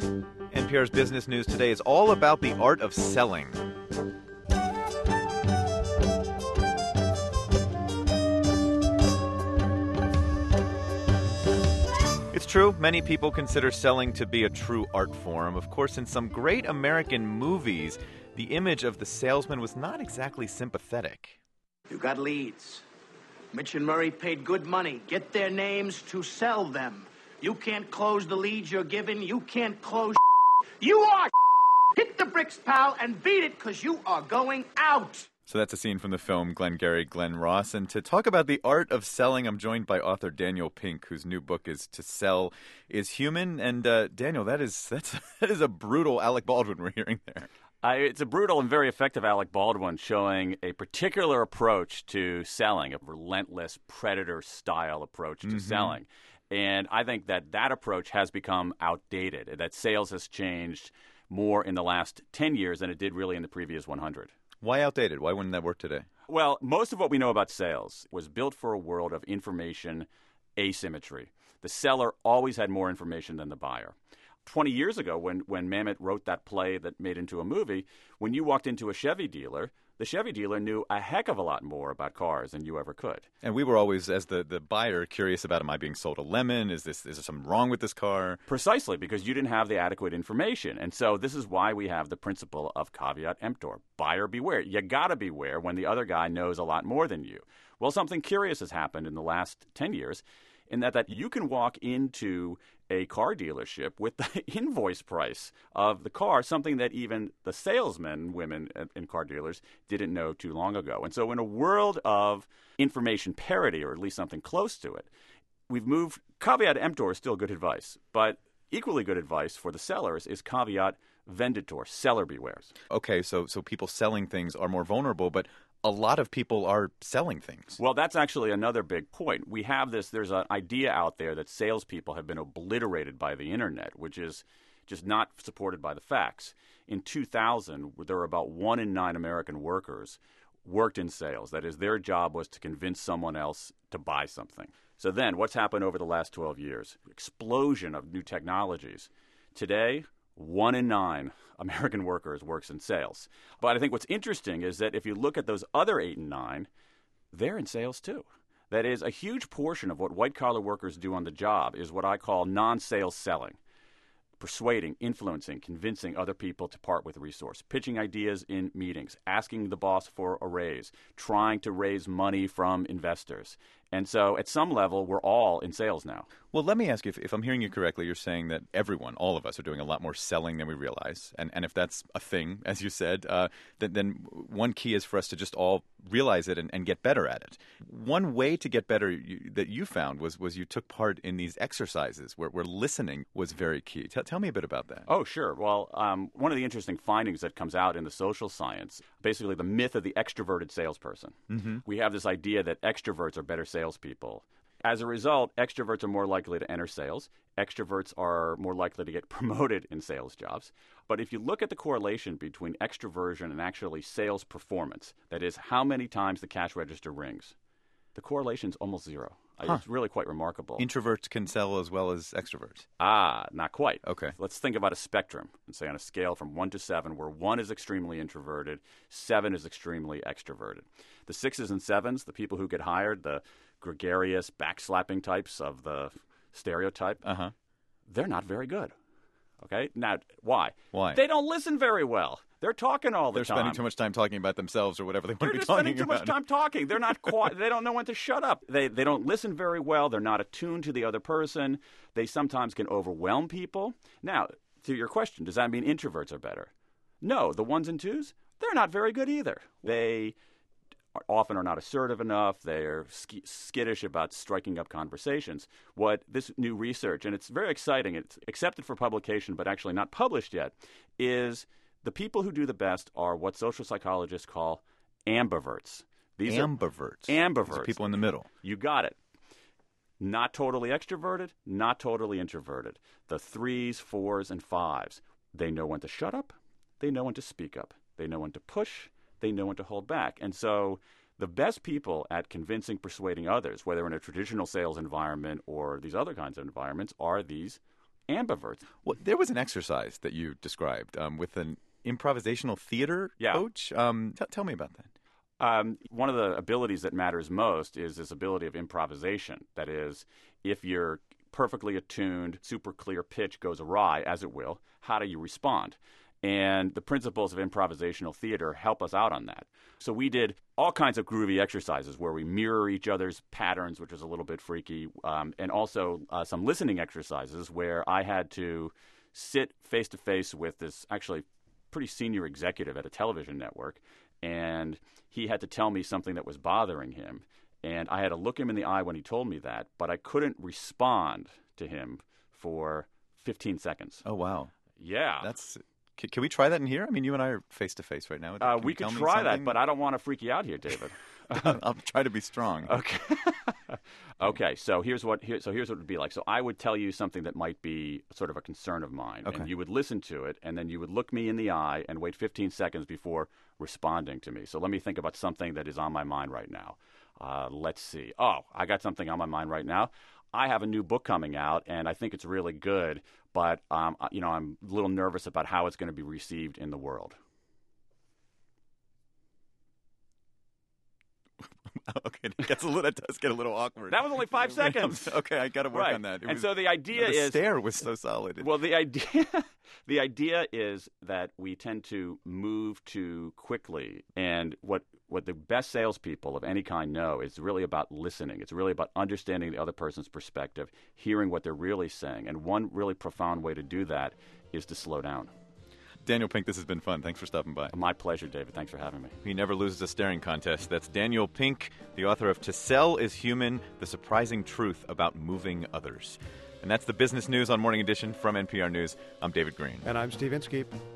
NPR's Business News today is all about the art of selling. It's true, many people consider selling to be a true art form. Of course, in some great American movies, the image of the salesman was not exactly sympathetic. You got leads. Mitch and Murray paid good money. Get their names to sell them. You can't close the leads you're given. You can't close. You are. Hit the bricks, pal, and beat it, because you are going out. So that's a scene from the film Glengarry Glen Ross. And to talk about the art of selling, I'm joined by author Daniel Pink, whose new book is To Sell is Human. And Daniel, that is a brutal Alec Baldwin we're hearing there. It's a brutal and very effective Alec Baldwin showing a particular approach to selling, a relentless predator-style approach to selling. And I think that approach has become outdated, that sales has changed more in the last 10 years than it did really in the previous 100. Why outdated? Why wouldn't that work today? Well, most of what we know about sales was built for a world of information asymmetry. The seller always had more information than the buyer. 20 years ago, when Mamet wrote that play that made into a movie, when you walked into a Chevy dealer, the Chevy dealer knew a heck of a lot more about cars than you ever could. And we were always, as the buyer, curious about, am I being sold a lemon? Is there something wrong with this car? Precisely, because you didn't have the adequate information. And so this is why we have the principle of caveat emptor. Buyer beware. You got to beware when the other guy knows a lot more than you. Well, something curious has happened in the last 10 years in that you can walk into a car dealership with the invoice price of the car, something that even the salesmen, women in car dealers, didn't know too long ago. And so in a world of information parity, or at least something close to it, we've moved. Caveat emptor is still good advice, but equally good advice for the sellers is caveat venditor, seller bewares. Okay, so people selling things are more vulnerable, but a lot of people are selling things. Well, that's actually another big point. We have there's an idea out there that salespeople have been obliterated by the internet, which is just not supported by the facts. In 2000, there were about 1 in 9 American workers worked in sales. That is, their job was to convince someone else to buy something. So then, what's happened over the last 12 years? Explosion of new technologies. Today, 1 in 9 American workers works in sales. But I think what's interesting is that if you look at those other 8 and 9, they're in sales too. That is, a huge portion of what white-collar workers do on the job is what I call non-sales selling. Persuading, influencing, convincing other people to part with a resource, pitching ideas in meetings, asking the boss for a raise, trying to raise money from investors. And so at some level, we're all in sales now. Well, let me ask you, if I'm hearing you correctly, you're saying that everyone, all of us, are doing a lot more selling than we realize. And if that's a thing, as you said, then one key is for us to just all realize it and get better at it. One way to get better that you found was you took part in these exercises where listening was very key. Tell me a bit about that. Oh, sure. Well, one of the interesting findings that comes out in the social science, basically the myth of the extroverted salesperson. We have this idea that extroverts are better salespeople. As a result, extroverts are more likely to enter sales. Extroverts are more likely to get promoted in sales jobs. But if you look at the correlation between extroversion and actually sales performance, that is, how many times the cash register rings, the correlation is almost zero. It's really quite remarkable. Introverts can sell as well as extroverts. Not quite. Okay. Let's think about a spectrum and say on a scale from 1 to 7, where 1 is extremely introverted, 7 is extremely extroverted. The 6s and 7s, the people who get hired, the gregarious, backslapping types of the stereotype, they're not very good. Okay? Now, why? Why? They don't listen very well. They're talking all the They're time. spending too much time talking about themselves or whatever they want to be They're just talking spending too about. much time talking. They're not quiet. They don't know when to shut up. They don't listen very well. They're not attuned to the other person. They sometimes can overwhelm people. Now, to your question, does that mean introverts are better? No. The 1s and 2s, they're not very good either. They often are not assertive enough. They're skittish about striking up conversations. What this new research, and it's very exciting, it's accepted for publication but actually not published yet, is the people who do the best are what social psychologists call ambiverts. Ambiverts. Ambiverts. These are people in the middle. You got it. Not totally extroverted, not totally introverted. The 3s, 4s, and 5s. They know when to shut up. They know when to speak up. They know when to push. They know when to hold back. And so the best people at convincing, persuading others, whether in a traditional sales environment or these other kinds of environments, are these ambiverts. Well, there was an exercise that you described with an improvisational theater coach. Tell me about that. One of the abilities that matters most is this ability of improvisation. That is, if your perfectly attuned, super clear pitch goes awry, as it will, how do you respond? And the principles of improvisational theater help us out on that. So we did all kinds of groovy exercises where we mirror each other's patterns, which is a little bit freaky, and also some listening exercises where I had to sit face-to-face with this actually pretty senior executive at a television network, and he had to tell me something that was bothering him. And I had to look him in the eye when he told me that, but I couldn't respond to him for 15 seconds. Oh, wow. Yeah. Can we try that in here? I mean, you and I are face-to-face right now. We could try that, but I don't want to freak you out here, David. I'll try to be strong. Okay. Okay, so here's what it would be like. So I would tell you something that might be sort of a concern of mine, and you would listen to it, and then you would look me in the eye and wait 15 seconds before responding to me. So let me think about something that is on my mind right now. Let's see. Oh, I got something on my mind right now. I have a new book coming out, and I think it's really good, but I'm a little nervous about how it's going to be received in the world. Okay, that does get a little awkward. That was only 5 seconds. Okay, I got to work on that. So the idea is the stare was so solid. Well, the idea is that we tend to move too quickly, and what the best salespeople of any kind know is really about listening. It's really about understanding the other person's perspective, hearing what they're really saying, and one really profound way to do that is to slow down. Daniel Pink, this has been fun. Thanks for stopping by. My pleasure, David. Thanks for having me. He never loses a staring contest. That's Daniel Pink, the author of To Sell is Human, The Surprising Truth About Moving Others. And that's the business news on Morning Edition from NPR News. I'm David Green. And I'm Steve Inskeep.